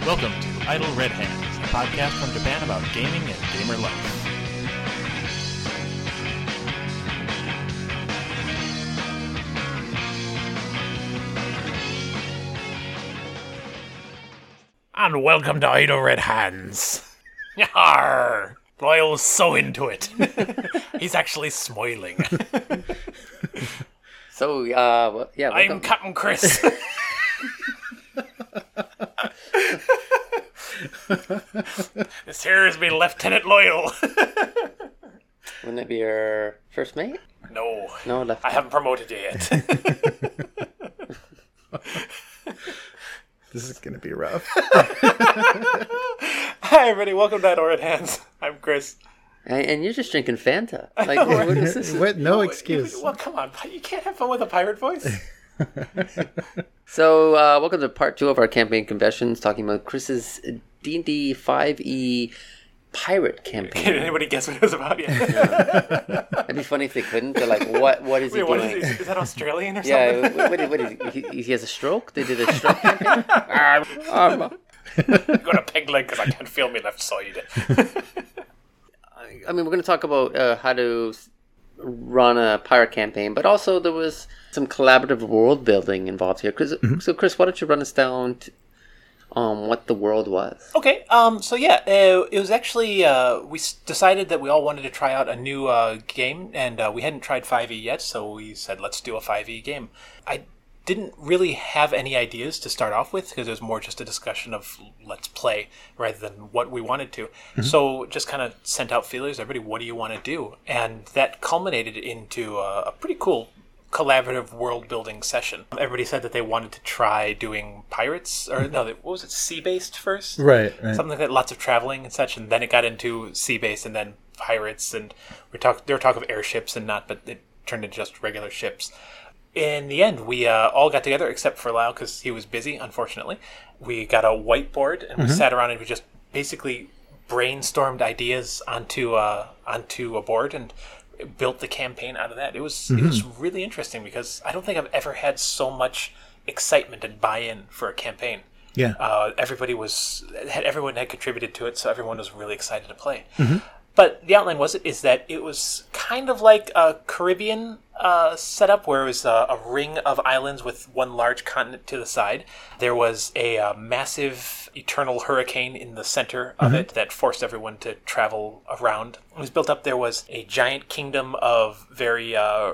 Welcome to Idle Red Hands, a podcast from Japan about gaming and gamer life. And welcome to Idle Red Hands. Yarr! Loyal's so into it. He's actually smiling. So, yeah. I'm Captain Chris. This here is me, Lieutenant Loyal. Wouldn't it be your first mate? No, No, I haven't promoted you yet. This is going to be rough. Hi, everybody. Welcome to Idle Red Hands. I'm Chris. And you're just drinking Fanta. Like, what is this? What? No excuse. Well, come on. You can't have fun with a pirate voice. So, welcome to part 2 of our campaign confessions, talking about Chris's D&D 5e pirate campaign. Can anybody guess what it was about yet? It'd be funny if they couldn't. They're like, what is he Wait, what doing? is that Australian or something? Yeah, what is he has a stroke? They did a stroke campaign? I'm going to peg leg because I can't feel my left side. I mean, we're going to talk about how to run a pirate campaign, but also there was some collaborative world building involved here. So, Chris, why don't you run us down to, what the world was? Okay, it was actually, we decided that we all wanted to try out a new game, and we hadn't tried 5e yet, so we said, let's do a 5e game. I didn't really have any ideas to start off with, because it was more just a discussion of let's play, rather than what we wanted to. So just kind of sent out feelers, everybody, what do you want to do? And that culminated into a pretty cool collaborative world-building session. Everybody said that they wanted to try doing pirates, or no, what was it, sea-based first? Right. Something like that, lots of traveling and such, and then it got into sea-based, and then pirates, and there were talk of airships and not, but it turned into just regular ships. In the end, we all got together, except for Lau, because he was busy, unfortunately. We got a whiteboard, and we sat around and we just basically brainstormed ideas onto a board, and built the campaign out of that. It was really interesting because I don't think I've ever had so much excitement and buy-in for a campaign. Yeah. Everyone had contributed to it, so everyone was really excited to play. But the outline is that it was kind of like a Caribbean setup where it was a ring of islands with one large continent to the side. There was a massive eternal hurricane in the center of it that forced everyone to travel around. It was built up. There was a giant kingdom of very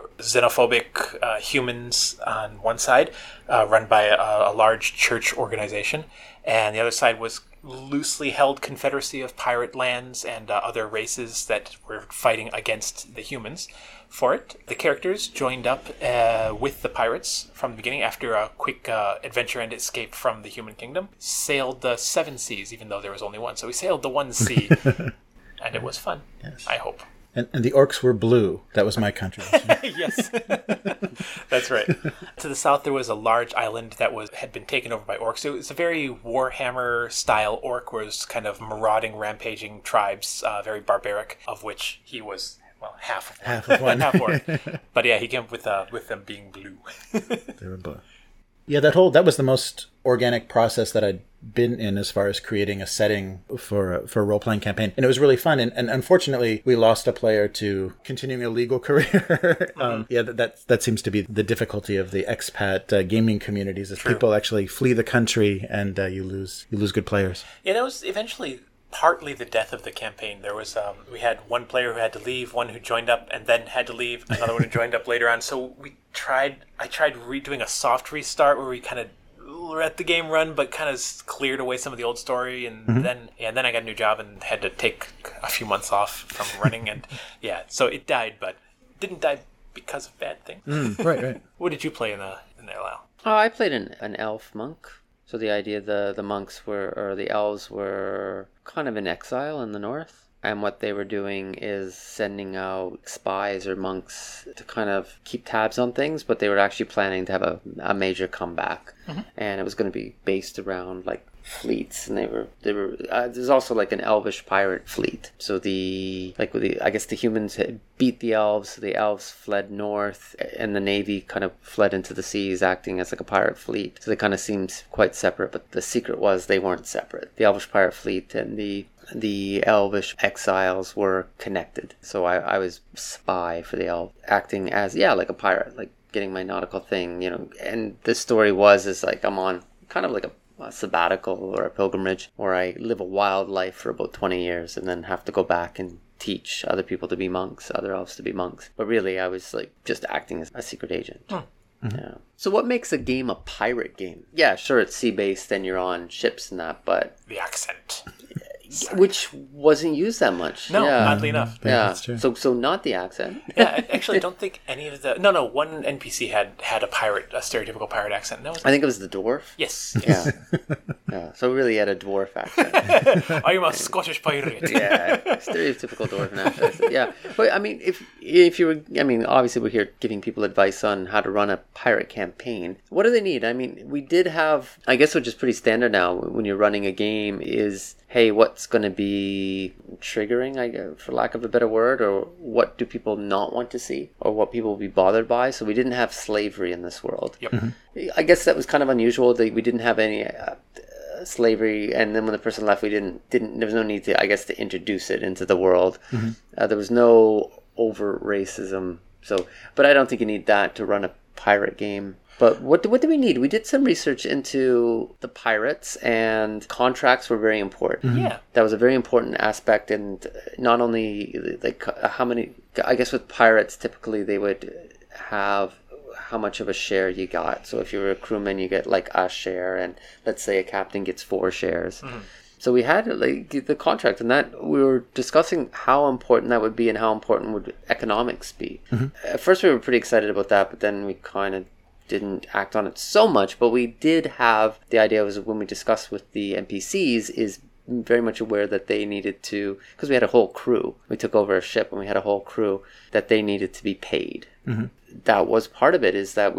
xenophobic humans on one side, run by a large church organization. And the other side was loosely held confederacy of pirate lands and other races that were fighting against the humans for it. The characters joined up with the pirates from the beginning after a quick adventure and escape from the human kingdom. Sailed the 7 seas, even though there was only one. So we sailed the one sea, and it was fun, yes. I hope. And the orcs were blue. That was my contribution. Yes, that's right. To the south, there was a large island that had been taken over by orcs. It was a very Warhammer-style orc, where it was kind of marauding, rampaging tribes, very barbaric, of which he was, well, half of one. Half orc. But yeah, he came with them being blue. They were blue. Yeah, that was the most organic process that I'd been in as far as creating a setting for a role-playing campaign. And it was really fun. And unfortunately, we lost a player to continuing a legal career. That seems to be the difficulty of the expat gaming communities, is True. People actually flee the country and you lose good players. Yeah, that was eventually partly the death of the campaign. There was we had one player who had to leave, one who joined up and then had to leave, another one who joined up later on. So I tried redoing a soft restart where we kind of let the game run, but kind of cleared away some of the old story, and then I got a new job and had to take a few months off from running, and so it died, but didn't die because of bad things. Right. What did you play in there, Lau? Oh, I played an elf monk. So the idea the monks the elves were kind of in exile in the north. And what they were doing is sending out spies or monks to kind of keep tabs on things, but they were actually planning to have a major comeback. And it was going to be based around like fleets, and they were there's also like an elvish pirate fleet. So I guess the humans had beat the elves, so the elves fled north, and the navy kind of fled into the seas, acting as like a pirate fleet. So they kind of seemed quite separate, but the secret was they weren't separate. The elvish pirate fleet and the elvish exiles were connected. So I was spy for the elf, acting as like a pirate, like getting my nautical thing, and the story is like I'm on kind of like a sabbatical or a pilgrimage where I live a wild life for about 20 years and then have to go back and teach other people to be monks, other elves to be monks. But really I was like just acting as a secret agent. Yeah. So what makes a game a pirate game? Yeah, sure, it's sea-based and you're on ships and that, but The accent. which wasn't used that much. No, yeah. oddly enough. Yeah. That's true. So not the accent. Yeah, I actually don't think any of the... No, one NPC had a stereotypical pirate accent. And that was... I think it was the dwarf. Yes. Yeah. Yeah. So really had a dwarf accent. I'm a Scottish pirate. Yeah, stereotypical dwarf accent. Yeah, but I mean, if you were, obviously we're here giving people advice on how to run a pirate campaign. What do they need? I mean, we did have, I guess, which is pretty standard now when you're running a game is, hey, what's going to be triggering, I guess, for lack of a better word, or what do people not want to see, or what people will be bothered by? So we didn't have slavery in this world. Yep. Mm-hmm. I guess that was kind of unusual. We didn't have any slavery, and then when the person left, we didn't. There was no need to, I guess, to introduce it into the world. Mm-hmm. There was no overt racism. So, but I don't think you need that to run a pirate game. But what do we need? We did some research into the pirates, and contracts were very important. Yeah. That was a very important aspect, and not only like how many. I guess with pirates, typically they would have how much of a share you got. So if you were a crewman, you get like a share, and let's say a captain gets 4 shares. So we had like the contract, and that we were discussing how important that would be and how important would economics be. At first we were pretty excited about that, but then we kind of didn't act on it so much. But we did have the idea, was when we discussed with the NPCs, is very much aware that they needed to, because we had a whole crew. We took over a ship and we had a whole crew, that they needed to be paid. That was part of it, is that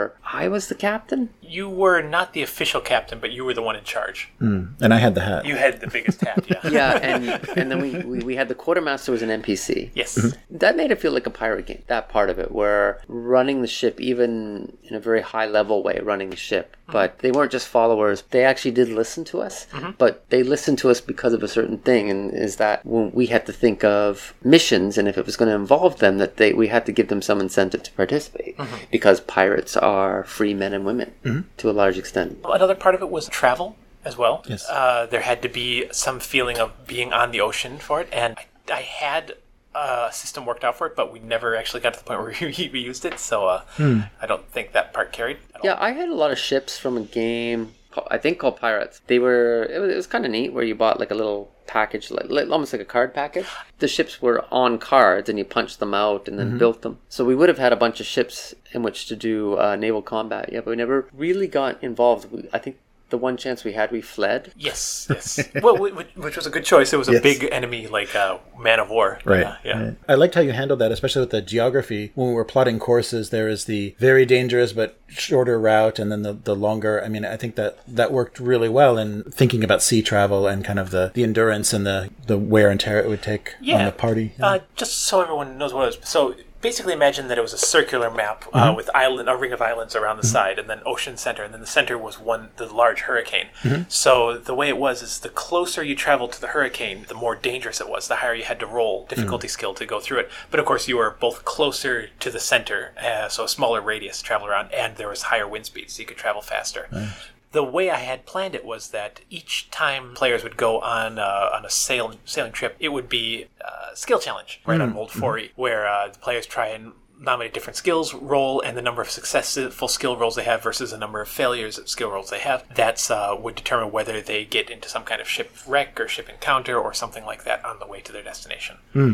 I was the captain. You were not the official captain, but you were the one in charge. And I had the hat. You had the biggest hat, yeah. Yeah, and then we had the quartermaster was an NPC. Yes. That made it feel like a pirate game, that part of it, where running the ship, even in a very high level way, running the ship, but they weren't just followers. They actually did listen to us, but they listened to us because of a certain thing, and is that when we had to think of missions, and if it was going to involve them, that we had to give them some incentive to participate, because pirates are free men and women to a large extent. Another part of it was travel as well. Yes. There had to be some feeling of being on the ocean for it, and I had a system worked out for it, but we never actually got to the point where we used it, so I don't think that part carried at all. Yeah, I had a lot of ships from a game I think called Pirates. It was kind of neat, where you bought like a little package, like almost like a card package. The ships were on cards, and you punched them out and then built them. So we would have had a bunch of ships in which to do naval combat. Yeah, but we never really got involved. I think the one chance we had, we fled. Yes. Well, which was a good choice. It was a big enemy, like man of war. Right. Yeah. Right. I liked how you handled that, especially with the geography. When we were plotting courses, there is the very dangerous but shorter route, and then the longer. I mean, I think that worked really well in thinking about sea travel and kind of the endurance and the wear and tear it would take on the party. Yeah. Just so everyone knows what it was. So basically imagine that it was a circular map with a ring of islands around the side, and then ocean center, and then the center was the large hurricane. So the way it was is the closer you traveled to the hurricane, the more dangerous it was, the higher you had to roll difficulty skill to go through it. But of course you were both closer to the center, so a smaller radius to travel around, and there was higher wind speed, so you could travel faster. The way I had planned it was that each time players would go on a sailing trip, it would be a skill challenge right on Mold 4e, where the players try and nominate different skills, roll, and the number of successful skill rolls they have versus the number of failures skill rolls they have. That's would determine whether they get into some kind of ship wreck or ship encounter or something like that on the way to their destination.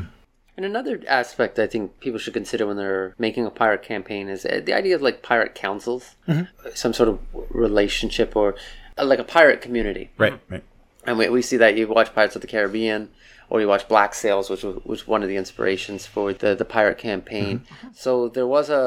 And another aspect I think people should consider when they're making a pirate campaign is the idea of like pirate councils, some sort of relationship, or like a pirate community. Right. And we see that. You watch Pirates of the Caribbean, or you watch Black Sails, which was one of the inspirations for the pirate campaign. So there was a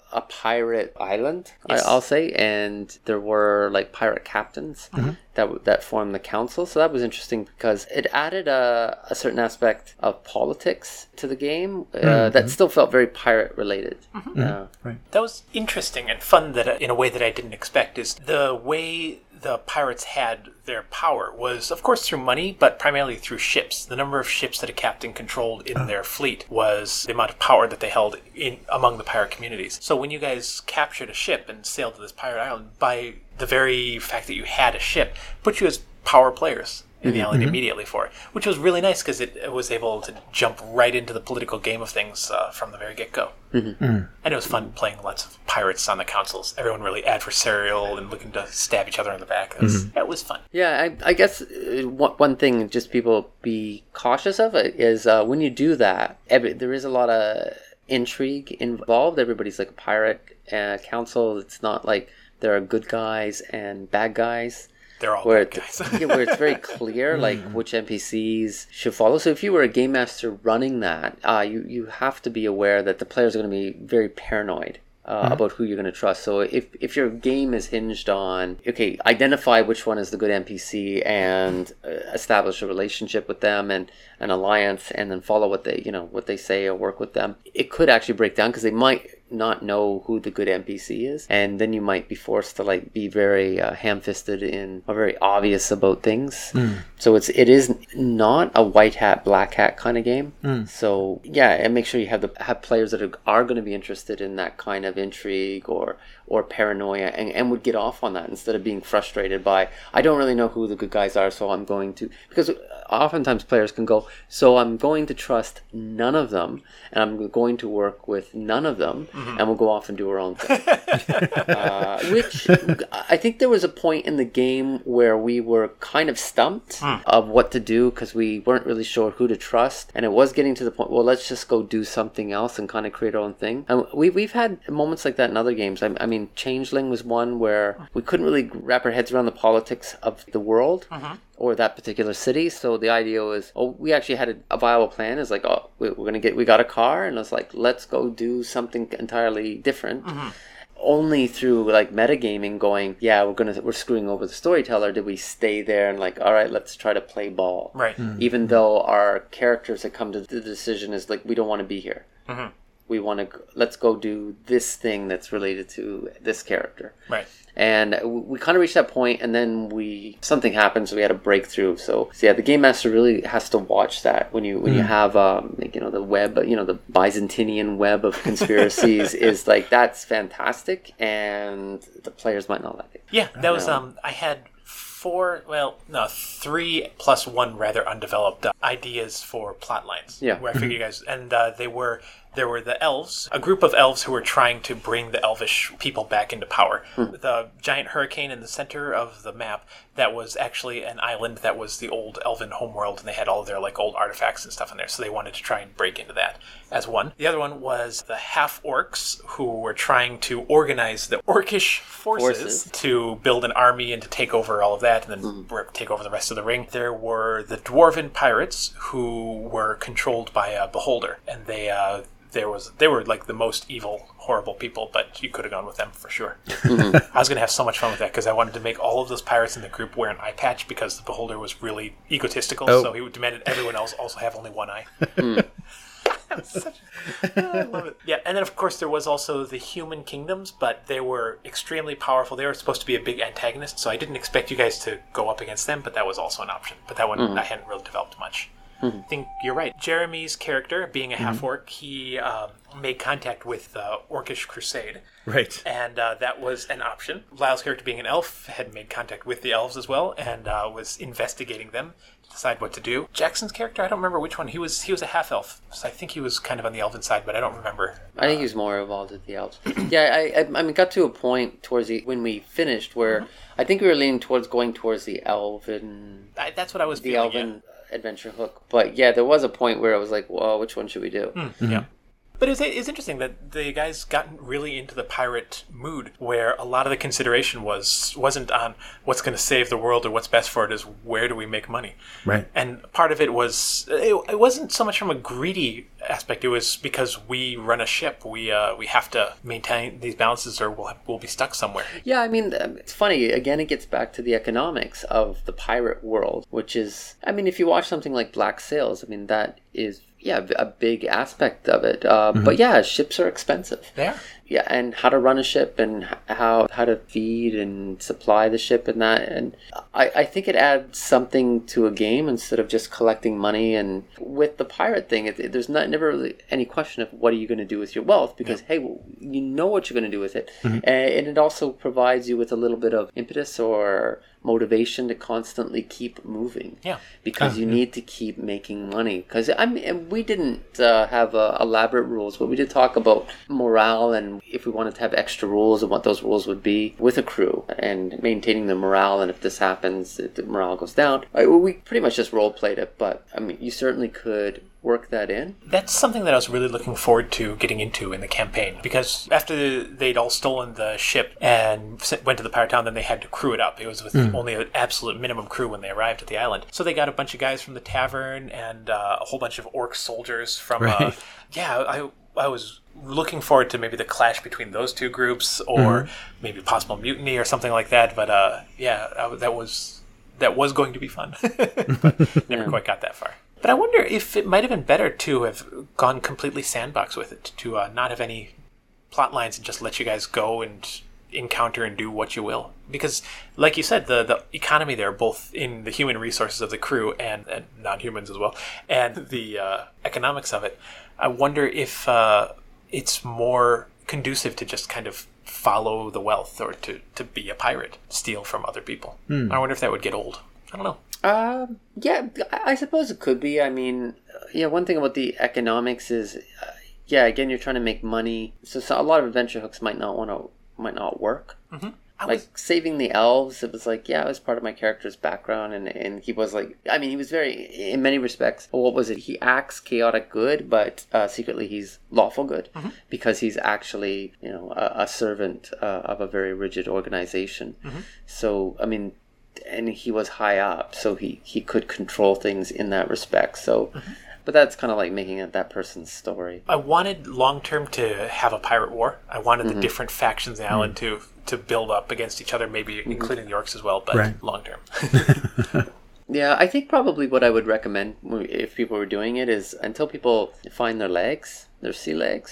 a pirate island, Yes. I'll say, and there were like pirate captains that formed the council. So that was interesting because it added a certain aspect of politics to the game that still felt very pirate related. Right. That was interesting and fun that in a way that I didn't expect is the way the pirates had their power was, of course, through money, but primarily through ships. The number of ships that a captain controlled in their fleet was the amount of power that they held in among the pirate communities. So when you guys captured a ship and sailed to this pirate island, by the very fact that you had a ship, put you as power players in the island immediately for it, which was really nice because it was able to jump right into the political game of things from the very get-go. And it was fun playing lots of pirates on the councils. Everyone really adversarial and looking to stab each other in the back. That was fun. Yeah, I guess one thing just people be cautious of is when you do that, there is a lot of intrigue involved. Everybody's like a pirate council. It's not like there are good guys and bad guys. They're all where bad guys. where it's very clear like which NPCs should follow. So if you were a game master running that, you have to be aware that the players are going to be very paranoid about who you're going to trust. So if your game is hinged on, okay, identify which one is the good NPC and establish a relationship with them and an alliance, and then follow what they say or work with them, it could actually break down because they might not know who the good NPC is, and then you might be forced to like be very ham-fisted in or very obvious about things. So it is not a white hat black hat kind of game. So yeah, and make sure you have players that are going to be interested in that kind of intrigue or paranoia and would get off on that instead of being frustrated by, I don't really know who the good guys are, so I'm going to, because oftentimes players can go, so I'm going to trust none of them and I'm going to work with none of them, and we'll go off and do our own thing. Which I think there was a point in the game where we were kind of stumped of what to do because we weren't really sure who to trust, and it was getting to the point, well, let's just go do something else and kind of create our own thing. And we've had moments like that in other games. I mean, Changeling was one where we couldn't really wrap our heads around the politics of the world or that particular city. So the idea was, we actually had a viable plan. Is like, we got a car, and it's like, let's go do something entirely different. Only through like metagaming going, we're screwing over the storyteller, did we stay there and like, all right, let's try to play ball. Right. Even though our characters had come to the decision is like, we don't want to be here. We want to, let's go do this thing that's related to this character. Right. And we kind of reached that point, and then something happened, so we had a breakthrough. So yeah, the game master really has to watch that when you have the web, the Byzantinian web of conspiracies is like, that's fantastic, and the players might not like it. Yeah, that was I had 3 plus 1 rather undeveloped ideas for plot lines. Yeah. Where I figured you guys, and there were the elves, a group of elves who were trying to bring the elvish people back into power. The giant hurricane in the center of the map, that was actually an island that was the old elven homeworld, and they had all of their like old artifacts and stuff in there, so they wanted to try and break into that as one. The other one was the half-orcs who were trying to organize the orcish forces to build an army and to take over all of that and then take over the rest of the ring. There were the dwarven pirates who were controlled by a beholder, and they were like the most evil, horrible people, but you could have gone with them for sure. I was going to have so much fun with that because I wanted to make all of those pirates in the group wear an eye patch because the beholder was really egotistical, so he demanded everyone else also have only one eye. I love it. Yeah, and then of course there was also the human kingdoms, but they were extremely powerful. They were supposed to be a big antagonist, so I didn't expect you guys to go up against them, but that was also an option. But that one I hadn't really developed much. I think you're right. Jeremy's character, being a half-orc, he made contact with the Orcish Crusade. Right. And that was an option. Lyle's character, being an elf, had made contact with the elves as well and was investigating them to decide what to do. Jackson's character, I don't remember which one. He was a half-elf, so I think he was kind of on the elven side, but I don't remember. I think he was more involved with the elves. Yeah, I mean, got to a point towards when we finished where I think we were leaning going towards the elven... That's what I was feeling, elven adventure hook. But yeah, there was a point where I was like, well, which one should we do? Yeah. But it's interesting that the guys got really into the pirate mood, where a lot of the consideration wasn't on what's going to save the world or what's best for it, is where do we make money. Right. And part of it was, it wasn't so much from a greedy aspect. It was because we run a ship. We have to maintain these balances, or we'll be stuck somewhere. Yeah, I mean, it's funny. Again, it gets back to the economics of the pirate world, which is, I mean, if you watch something like Black Sails, I mean, that is, yeah, a big aspect of it. But yeah, ships are expensive. They are. Yeah, and how to run a ship and how to feed and supply the ship and that. And I think it adds something to a game instead of just collecting money. And with the pirate thing, there's never really any question of what are you going to do with your wealth, because, hey, well, you know what you're going to do with it. And it also provides you with a little bit of impetus or motivation to constantly keep moving. Yeah. Because you need to keep making money. Because, I mean, we didn't have elaborate rules, but we did talk about morale and if we wanted to have extra rules and what those rules would be with a crew and maintaining the morale. And if this happens, if the morale goes down, we pretty much just role played it. But I mean, you certainly could work that in. That's something that I was really looking forward to getting into in the campaign, because after they'd all stolen the ship and went to the pirate town, then they had to crew it up. It was with only an absolute minimum crew when they arrived at the island. So they got a bunch of guys from the tavern and a whole bunch of orc soldiers from I was looking forward to maybe the clash between those two groups, or maybe possible mutiny or something like that. But that was going to be fun. But never quite got that far. But I wonder if it might have been better to have gone completely sandbox with it, to not have any plot lines and just let you guys go and encounter and do what you will. Because, like you said, the economy there, both in the human resources of the crew and non-humans as well, and the economics of it, I wonder if it's more conducive to just kind of follow the wealth, or to be a pirate, steal from other people. I wonder if that would get old. I don't know. Yeah, I suppose it could be. I mean, one thing about the economics is, again, you're trying to make money. So a lot of adventure hooks might not work. Like saving the elves, it was like, it was part of my character's background, and he was like, I mean, he was very, in many respects, what was it? He acts chaotic good, but secretly he's lawful good, because he's actually, a servant of a very rigid organization. So, I mean, and he was high up, so he could control things in that respect. So, but that's kind of like making it that person's story. I wanted long term to have a pirate war. I wanted the different factions in the island to build up against each other, maybe including the orcs as well, but long term. Yeah, I think probably what I would recommend if people were doing it is, until people find their legs, their sea legs.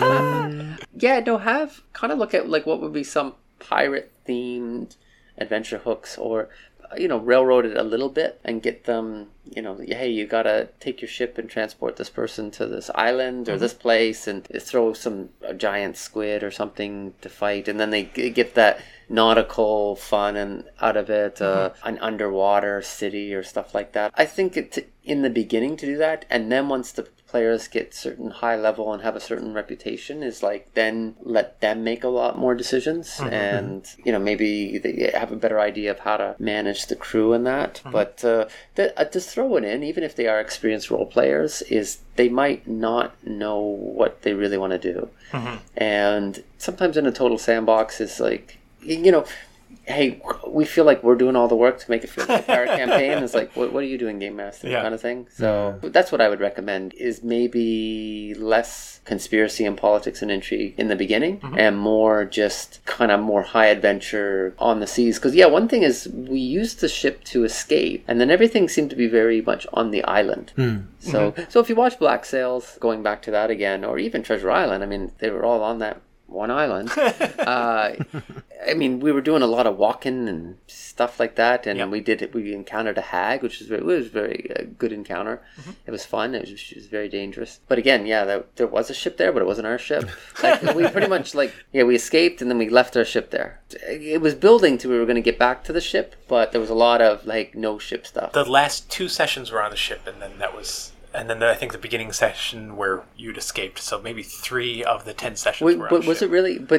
Have kind of look at like what would be some pirate themed adventure hooks, or railroad it a little bit and get them, hey, you gotta take your ship and transport this person to this island or this place, and throw a giant squid or something to fight, and then they get that nautical fun and out of it, an underwater city or stuff like that. I think in the beginning to do that, and then once the players get certain high level and have a certain reputation, is like then let them make a lot more decisions, and maybe they have a better idea of how to manage the crew and that. But just throw it in, even if they are experienced role players, is they might not know what they really want to do. And sometimes in a total sandbox is like, hey, we feel like we're doing all the work to make it feel like a pirate campaign. It's like, what are you doing, Game Master? Kind of thing. So that's what I would recommend, is maybe less conspiracy and politics and intrigue in the beginning, and more just kind of more high adventure on the seas. Because, one thing is we used the ship to escape, and then everything seemed to be very much on the island. So if you watch Black Sails, going back to that again, or even Treasure Island, I mean, they were all on that one island. I mean, we were doing a lot of walking and stuff like that, and we encountered a hag, which was very good encounter. It was fun. It was very dangerous. But again, there was a ship there, but it wasn't our ship. Like, we pretty much we escaped and then we left our ship there. It was building to we were going to get back to the ship, but there was a lot of no ship stuff. The last 2 sessions were on the ship, and then that was. And then I think the beginning session where you'd escaped. So maybe 3 of the 10 sessions were on But was ship. it really? But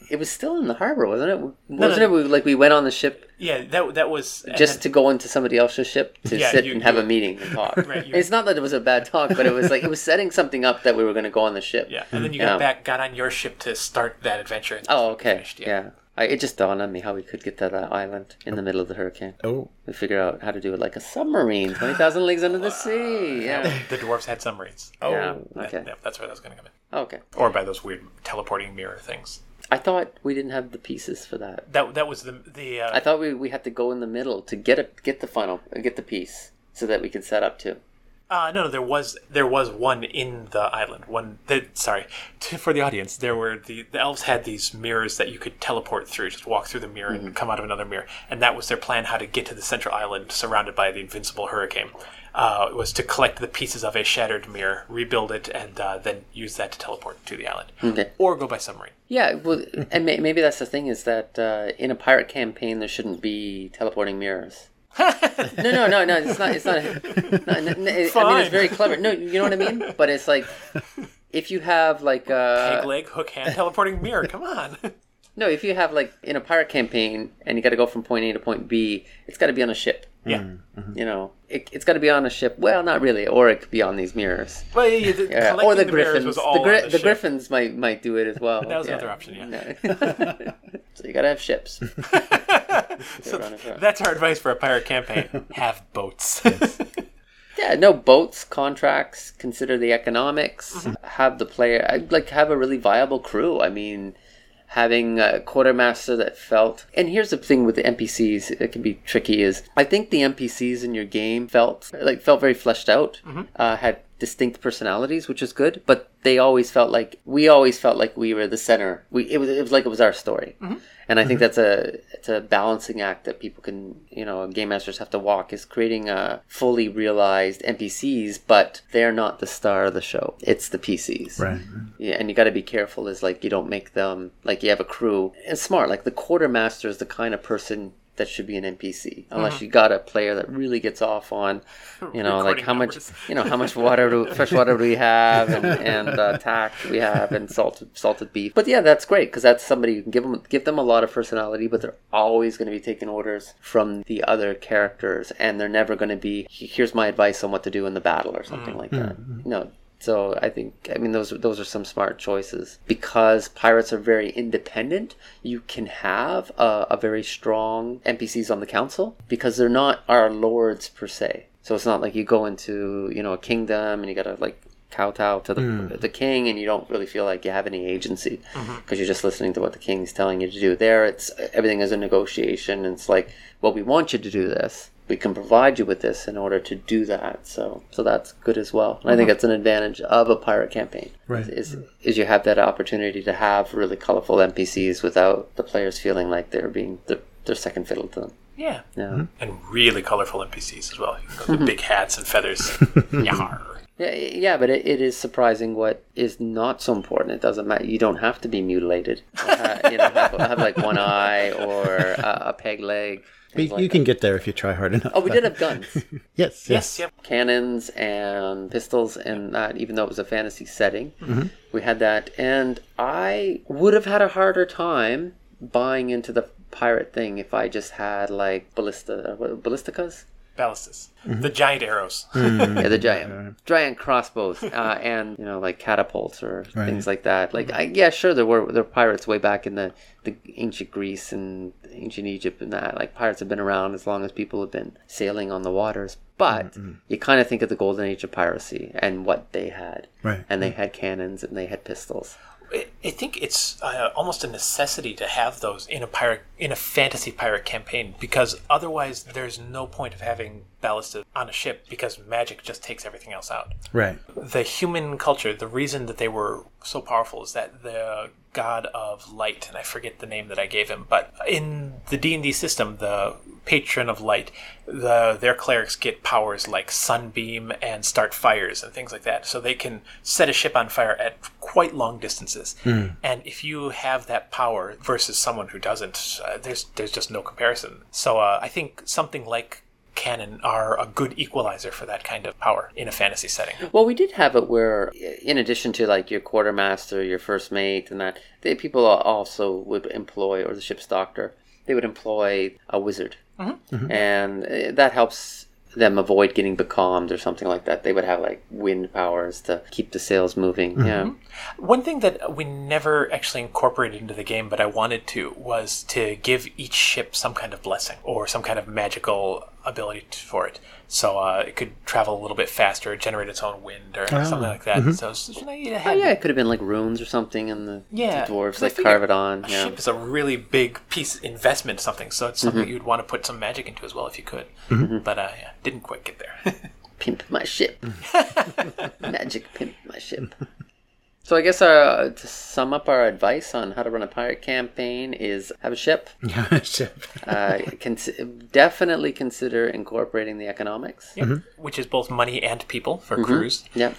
It was still in the harbor, wasn't it? Wasn't it? We went on the ship. Yeah, that was just to go into somebody else's ship to sit and have a meeting and talk. Right, it's not that it was a bad talk, but it was like it was setting something up that we were going to go on the ship. Yeah, and then you got on your ship to start that adventure. Oh, okay. Finished, yeah. It just dawned on me how we could get to that island in the middle of the hurricane. Oh. We figure out how to do it like a submarine, 20,000 leagues under the sea. Yeah. The dwarves had submarines. Oh, yeah. Okay. That's where that was going to come in. Okay. Or by those weird teleporting mirror things. I thought we didn't have the pieces for that. That was the. I thought we had to go in the middle to get the piece so that we could set up too. No, there was one in the island. For the audience, there were the elves had these mirrors that you could teleport through, just walk through the mirror and come out of another mirror, and that was their plan: how to get to the central island surrounded by the invincible hurricane. It was to collect the pieces of a shattered mirror, rebuild it, and then use that to teleport to the island, or go by submarine. Yeah, well, and maybe that's the thing is that in a pirate campaign there shouldn't be teleporting mirrors. No. It's not. I mean, it's very clever. No, you know what I mean. But it's like if you have like a peg leg, hook hand, teleporting mirror. Come on. No, if you have like in a pirate campaign and you got to go from point A to point B, it's got to be on a ship. Yeah. Mm-hmm. You know, it's got to be on a ship. Well, not really, or it could be on these mirrors. Well, or the griffins. Was all the griffins might do it as well. That was another option. Yeah. So you got to have ships. So that's our advice for a pirate campaign: have boats. Yeah, no boats, contracts. Consider the economics. Have the player. I'd like have a really viable crew. I mean, having a quartermaster that felt. And here's the thing with the NPCs, it can be tricky. Is I think the NPCs in your game felt very fleshed out. Had distinct personalities, which is good. But we always felt like we were the center. It was like it was our story. And I think it's a balancing act that people can, game masters have to walk, is creating fully realized NPCs, but they're not the star of the show. It's the PCs. Right. Yeah, and you got to be careful is like you don't make them, like you have a crew. And smart, like the quartermaster is the kind of person that should be an NPC, unless you got a player that really gets off on, like how much fresh water do we have, and tack we have, and salted beef. But yeah, that's great because that's somebody you can give them a lot of personality, but they're always going to be taking orders from the other characters, and they're never going to be, here's my advice on what to do in the battle or something like that. So I mean, those are some smart choices. Because pirates are very independent, you can have a very strong NPCs on the council because they're not our lords per se. So it's not like you go into, a kingdom and you gotta like kowtow to the king and you don't really feel like you have any agency because you're just listening to what the king's telling you to do. There, it's everything is a negotiation, and it's like, well, we want you to do this. We can provide you with this in order to do that. So that's good as well. And I think that's an advantage of a pirate campaign. Right. Is you have that opportunity to have really colorful NPCs without the players feeling like they're second fiddle to them. Yeah. Yeah. And really colorful NPCs as well. The big hats and feathers. Yarr. Yeah, but it is surprising what is not so important. It doesn't matter. You don't have to be mutilated. Have like one eye or a peg leg. You can get there if you try hard enough. Oh, we did have guns. Yes. Yep. Cannons and pistols and that, even though it was a fantasy setting. We had that. And I would have had a harder time buying into the pirate thing if I just had like ballisticas? Ballistas. The giant arrows. Yeah, the giant crossbows and like catapults or things like that. Like there were pirates way back in the ancient Greece and ancient Egypt and that. Like pirates have been around as long as people have been sailing on the waters. But you kind of think of the golden age of piracy and what they had. Right. And they had cannons and they had pistols. I think it's almost a necessity to have those in a fantasy pirate campaign, because otherwise there's no point of having ballistas on a ship because magic just takes everything else out. Right. The human culture, the reason that they were so powerful is that the god of light, and I forget the name that I gave him, but in the D&D system, the patron of light, their clerics get powers like sunbeam and start fires and things like that, so they can set a ship on fire at quite long distances. And if you have that power versus someone who doesn't, there's just no comparison. So I think something like cannon are a good equalizer for that kind of power in a fantasy setting. Well, we did have it where, in addition to like your quartermaster, your first mate, and that, people also would employ, or the ship's doctor, they would employ a wizard, and that helps them avoid getting becalmed or something like that. They would have like wind powers to keep the sails moving. Yeah. One thing that we never actually incorporated into the game, but I wanted to, was to give each ship some kind of blessing or some kind of magical ability for it. So it could travel a little bit faster, generate its own wind or something like that. So it's, it could have been like runes or something, and the dwarves like carve it on. A ship is a really big piece investment, something. So it's something you'd want to put some magic into as well if you could. But didn't quite get there. Pimp my ship. Magic pimp my ship. So I guess to sum up our advice on how to run a pirate campaign is have a ship. Definitely consider incorporating the economics. Which is both money and people for crews. Yeah.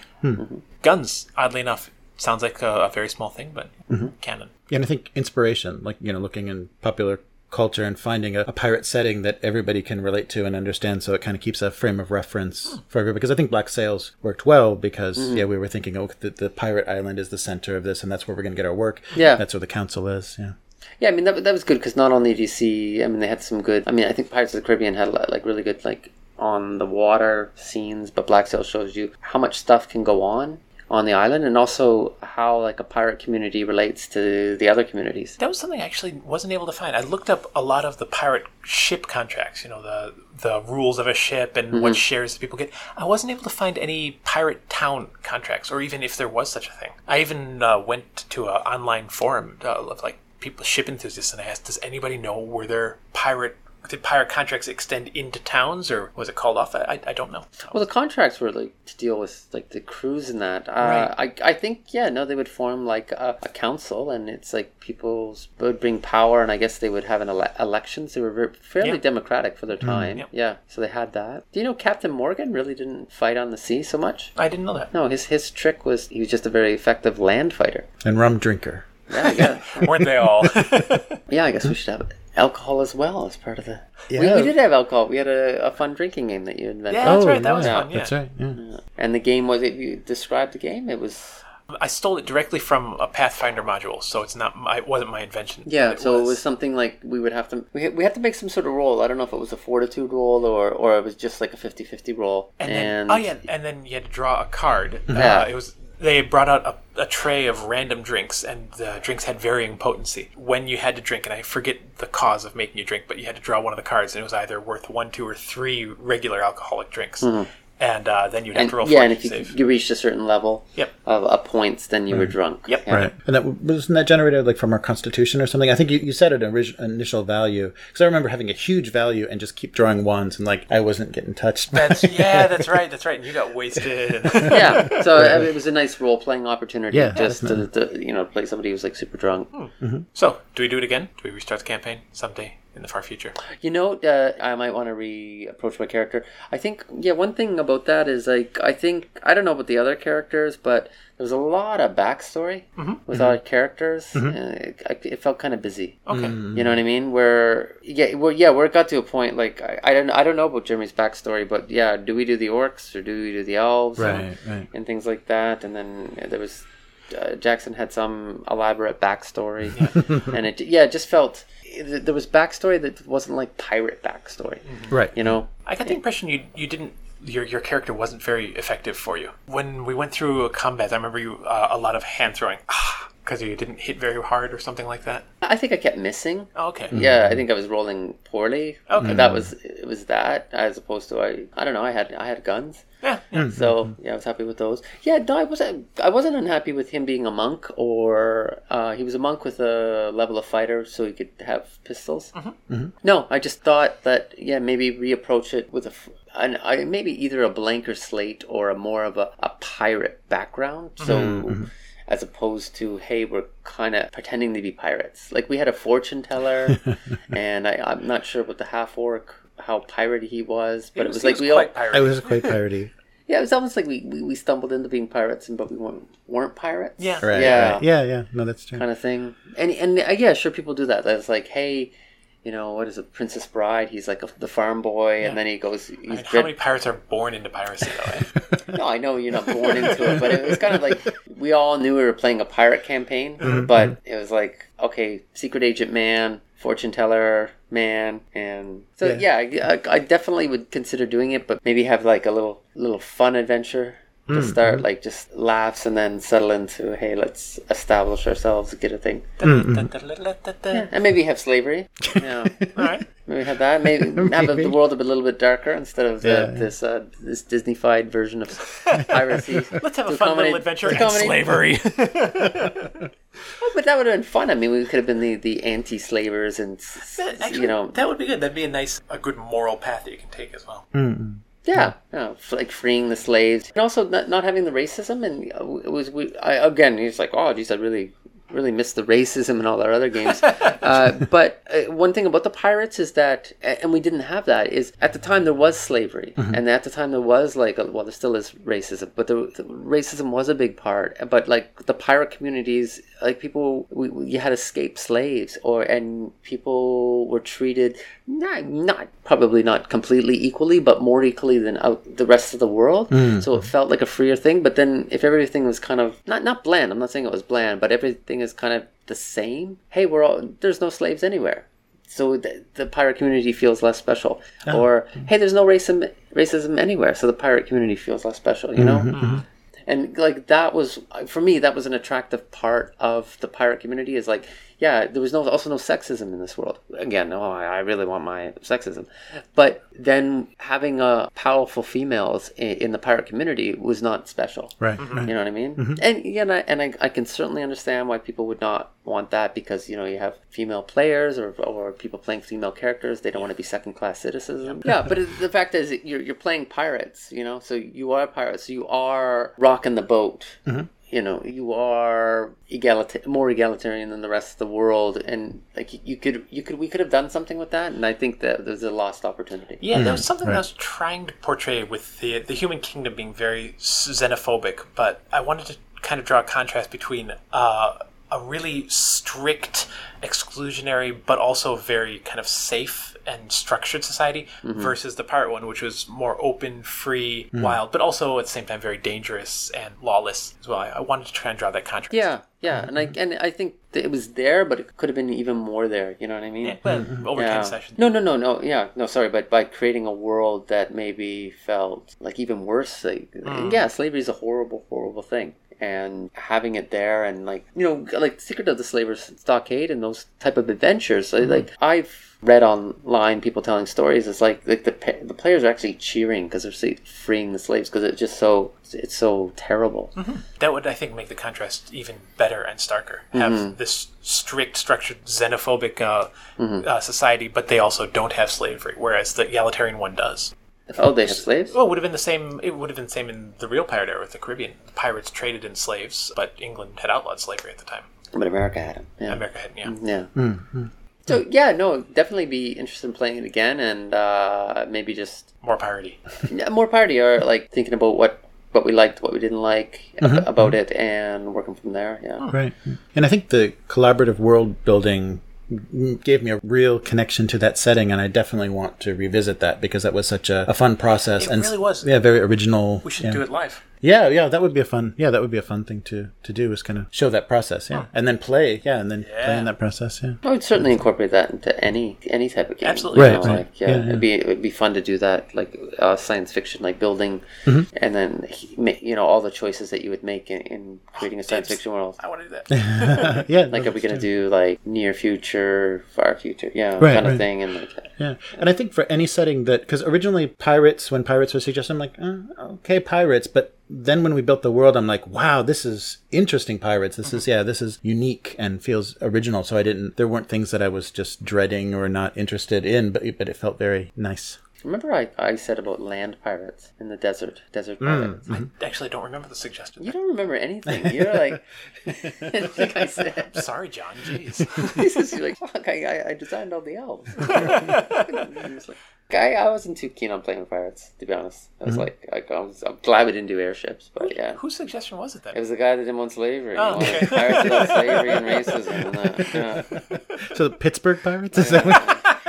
Guns, oddly enough, sounds like a very small thing, but cannon. Yeah, and I think inspiration, like, looking in popular culture and finding a pirate setting that everybody can relate to and understand, so it kind of keeps a frame of reference for everybody. Because I think Black Sails worked well because we were thinking, the pirate island is the center of this, and that's where we're going to get our work. That's where the council is. I mean, that was good because not only do you see, I mean, they had some good, I mean, I think Pirates of the Caribbean had like really good like on the water scenes, but Black Sails shows you how much stuff can go on the island, and also how like a pirate community relates to the other communities. That was something I actually wasn't able to find. I looked up a lot of the pirate ship contracts, the rules of a ship and what shares people get. I wasn't able to find any pirate town contracts, or even if there was such a thing. I even went to an online forum of like people, ship enthusiasts, and I asked, does anybody know were there did pirate contracts extend into towns, or was it called off? I don't know. Well, the contracts were like to deal with like the crews and that. Right. I think they would form like a council, and it's like people would bring power, and I guess they would have an elections. They were fairly democratic for their time. So they had that. Do you know Captain Morgan really didn't fight on the sea so much? I didn't know that. No, his trick was he was just a very effective land fighter And rum drinker. Yeah. Weren't they all? Yeah, I guess we should have alcohol as well as part of the... We did have alcohol. We had a fun drinking game that you invented. Yeah, that's right. That was fun. Yeah. That's right. Yeah. And the game was... You described the game? It was... I stole it directly from a Pathfinder module, so it wasn't my invention. Yeah, it was something like we would have to... We had to make some sort of roll. I don't know if it was a fortitude roll or it was just like a 50-50 roll. And then you had to draw a card. It was... They brought out a tray of random drinks, and the drinks had varying potency. When you had to drink, and I forget the cause of making you drink, but you had to draw one of the cards, and it was either worth 1, 2, or 3 regular alcoholic drinks. And then you'd have to roll for it. And if you reached a certain level of points, then you were drunk. Yep. Right. And wasn't that generated like from our constitution or something? I think you said an initial value. Because I remember having a huge value and just keep drawing ones, and like I wasn't getting touched. That's right. And you got wasted. So it was a nice role-playing opportunity just to play somebody who's like super drunk. So, do we do it again? Do we restart the campaign someday in the far future? I might want to re-approach my character. I think, one thing about that is, like, I don't know about the other characters, but there's a lot of backstory with our characters. It felt kind of busy. Okay. You know what I mean? Where it got to a point, like, I don't know about Jeremy's backstory, but do we do the orcs or do we do the elves? Right. And things like that. And then there was... Jackson had some elaborate backstory, and it just felt there was backstory that wasn't like pirate backstory, right? I got the impression you didn't. Your character wasn't very effective for you when we went through a combat. I remember you a lot of hand throwing because you didn't hit very hard or something like that. I think I kept missing. Oh, okay. Yeah, I think I was rolling poorly. Okay. It was that as opposed to I don't know. I had guns. Yeah. So I was happy with those. Yeah, no, I wasn't unhappy with him being a monk, or he was a monk with a level of fighter, so he could have pistols. No, I just thought that maybe reapproach it with maybe either a blanker slate or a more of a pirate background. So. As opposed to, hey, we're kind of pretending to be pirates. Like, we had a fortune teller, and I'm not sure about the half-orc, how piratey he was, but it was like I was quite piratey. Yeah, it was almost like we stumbled into being pirates, but we weren't pirates. Yeah. Right. Yeah. No, that's true. Kind of thing. And sure, people do that. That's like, hey, what is it, Princess Bride? He's like the farm boy, and then he goes. How many pirates are born into piracy, though? No, I know you're not born into it, but it was kind of like we all knew we were playing a pirate campaign, but it was like, okay, secret agent man, fortune teller man, and so I definitely would consider doing it, but maybe have like a little fun adventure to start, like just laughs, and then settle into, hey, let's establish ourselves, get a thing. Yeah, and maybe have slavery. Yeah. All right. Maybe have that. Maybe have the world a little bit darker instead of this Disney-fied version of piracy. Let's have a fun little adventure and slavery. Oh, but that would have been fun. I mean, we could have been the anti-slavers, and Actually, that would be good. That'd be a good moral path that you can take as well. Yeah, like freeing the slaves, and also not having the racism. And it was again, he's like, oh, geez, I really miss the racism and all our other games. But one thing about the pirates is that, and we didn't have that, is at the time there was slavery, and at the time there was there still is racism, but the racism was a big part. But like the pirate communities, like people, you had escaped slaves, and people were treated probably not completely equally, but more equally than the rest of the world. So it felt like a freer thing. But then if everything was kind of not bland, I'm not saying it was bland, but everything is kind of the same. Hey, there's no slaves anywhere, so the pirate community feels less special. Or hey, there's no racism anywhere, so the pirate community feels less special. And like that was, for me, that was an attractive part of the pirate community, is like, yeah, there was also no sexism in this world. Again, I really want my sexism. But then having powerful females in the pirate community was not special. Right. You know what I mean? And I can certainly understand why people would not want that, because, you have female players or people playing female characters. They don't want to be second-class citizens. Yeah, but the fact is you're playing pirates, so you are pirates. So you are rocking the boat. You are more egalitarian than the rest of the world, and like we could have done something with that, and I think that there's a lost opportunity. Yeah, there was something that I was trying to portray with the human kingdom being very xenophobic, but I wanted to kind of draw a contrast between a really strict, exclusionary, but also very kind of safe and structured society versus the pirate one, which was more open, free, wild, but also at the same time very dangerous and lawless as well. I wanted to try and draw that contrast. Yeah, and I think that it was there, but it could have been even more there. You know what I mean? Yeah, well, over 10 sessions. No. Yeah, no, sorry, but by creating a world that maybe felt like even worse. Slavery is a horrible, horrible thing. And having it there, and like Secret of the Slaver's Stockade and those type of adventures, like I've read online people telling stories. It's like the players are actually cheering because they're freeing the slaves, because it's so terrible. That would, I think, make the contrast even better and starker. Have this strict, structured, xenophobic society, but they also don't have slavery, whereas the egalitarian one does. Oh, they have slaves? Well, it would have been the same. It would have been the same in the real pirate era with the Caribbean. Pirates traded in slaves, but England had outlawed slavery at the time. But America had them. Yeah. America had, yeah. So definitely be interested in playing it again, and maybe just more piratey. More piratey, or like thinking about what we liked, what we didn't like about it, and working from there. Yeah. Right. And I think the collaborative world building gave me a real connection to that setting, and I definitely want to revisit that, because that was such a fun process. It really was. Yeah, very original. We should do it live. Yeah, that would be a fun thing to do, is kind of show that process, and then play, play in that process, I would certainly incorporate that into any type of game. Absolutely. Right. It'd be fun to do that, like science fiction, like building, and then all the choices that you would make in creating a science fiction world. I want to do that. Are we going to do like near future, far future, kind of thing, and and I think for any setting that, because originally when pirates were suggested, I'm like, okay, pirates, but then when we built the world, I'm like, wow, this is interesting pirates. This is unique and feels original. So there weren't things that I was just dreading or not interested in, but it felt very nice. Remember I said about land pirates in the desert pirates? I actually don't remember the suggestion. You don't remember anything. You're like, like I said. I'm sorry, John. Jeez. You're like, fuck, I designed all the elves. I wasn't too keen on playing with pirates, to be honest. I was I'm glad we didn't do airships, but yeah. Whose suggestion was it then? It was the guy that didn't want slavery. Oh, okay. Pirates without slavery and racism and that. So the Pittsburgh Pirates? Is that what?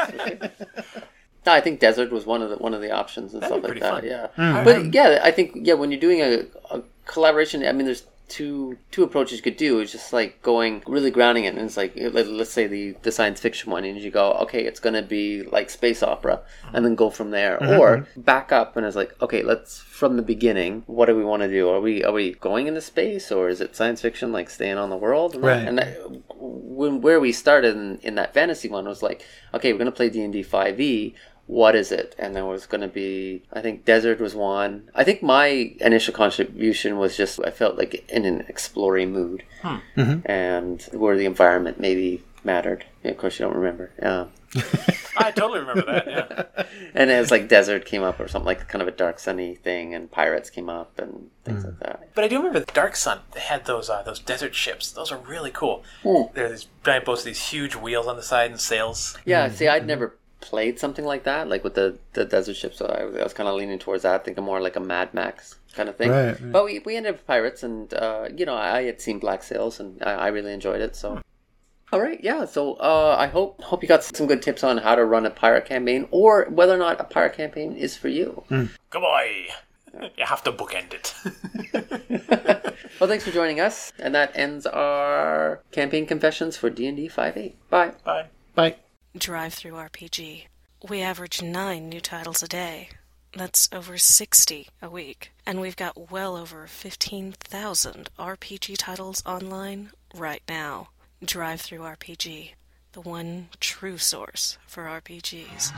No, I think desert was one of the options and That'd stuff be like pretty that. fun. Yeah, but yeah, I think when you're doing a collaboration, I mean, there's two approaches you could do. It's just like going really grounding it, and it's like let's say the science fiction one, and you go, okay, it's going to be like space opera, and then go from there, or back up and it's like, okay, let's from the beginning, what do we want to do? Are we going into space, or is it science fiction like staying on the world? And where we started in that fantasy one was like, okay, we're going to play D&D 5e. What is it? And there was going to be, I think desert was one. I think my initial contribution was just, I felt like in an exploring mood. And where the environment maybe mattered. Yeah, of course you don't remember. I totally remember that, yeah. And it was like desert came up or something, like kind of a dark sunny thing, and pirates came up and things like that. But I do remember the Dark Sun. They had those desert ships. Those are really cool. They're these giant boats, these huge wheels on the side and sails. Yeah, see, I'd never played something like that, like with the desert ship, so I was kind of leaning towards that, thinking more like a Mad Max kind of thing. Right. But we ended up with pirates, and I had seen Black Sails, and I really enjoyed it. So, all right, yeah. So I hope you got some good tips on how to run a pirate campaign, or whether or not a pirate campaign is for you. Good boy. You have to bookend it. Well, thanks for joining us, and that ends our campaign confessions for D&D 5e. Bye. Bye. Bye. Drive-Thru RPG. We average 9 new titles a day. That's over 60 a week. And we've got well over 15,000 RPG titles online right now. Drive-Thru RPG, the one true source for RPGs.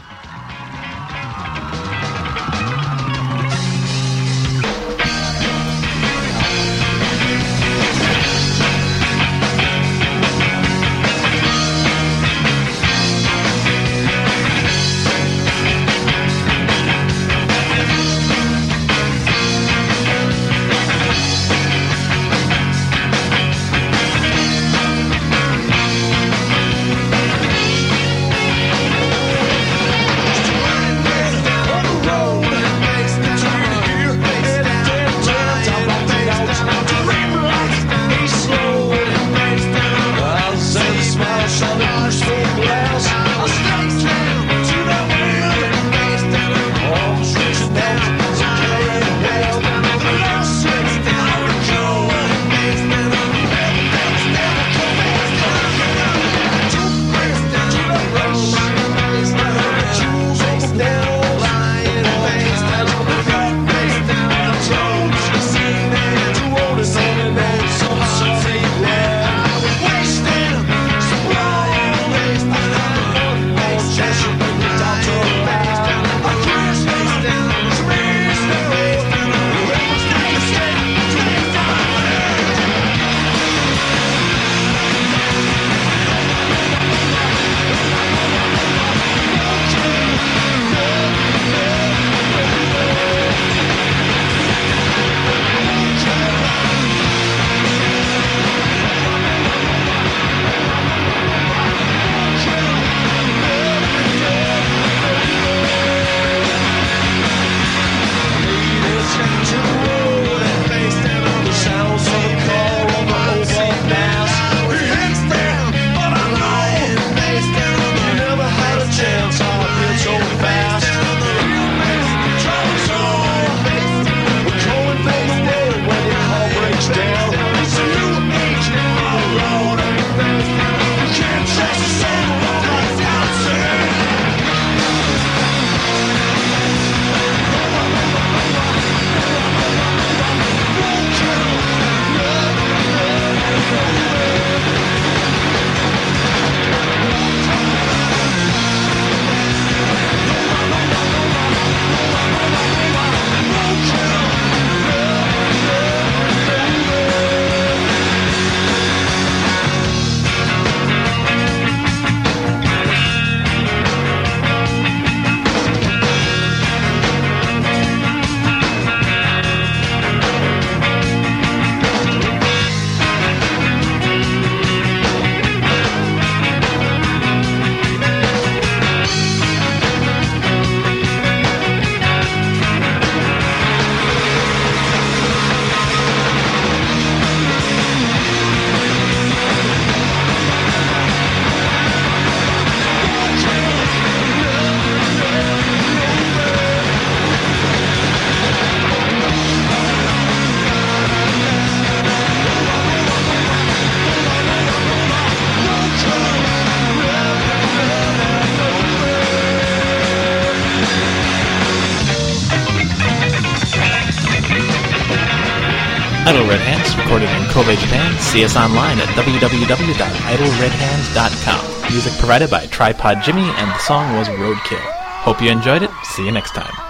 Idle Red Hands, recorded in Kobe, Japan. See us online at www.idleredhands.com. Music provided by Tripod Jimmy, and the song was Roadkill. Hope you enjoyed it. See you next time.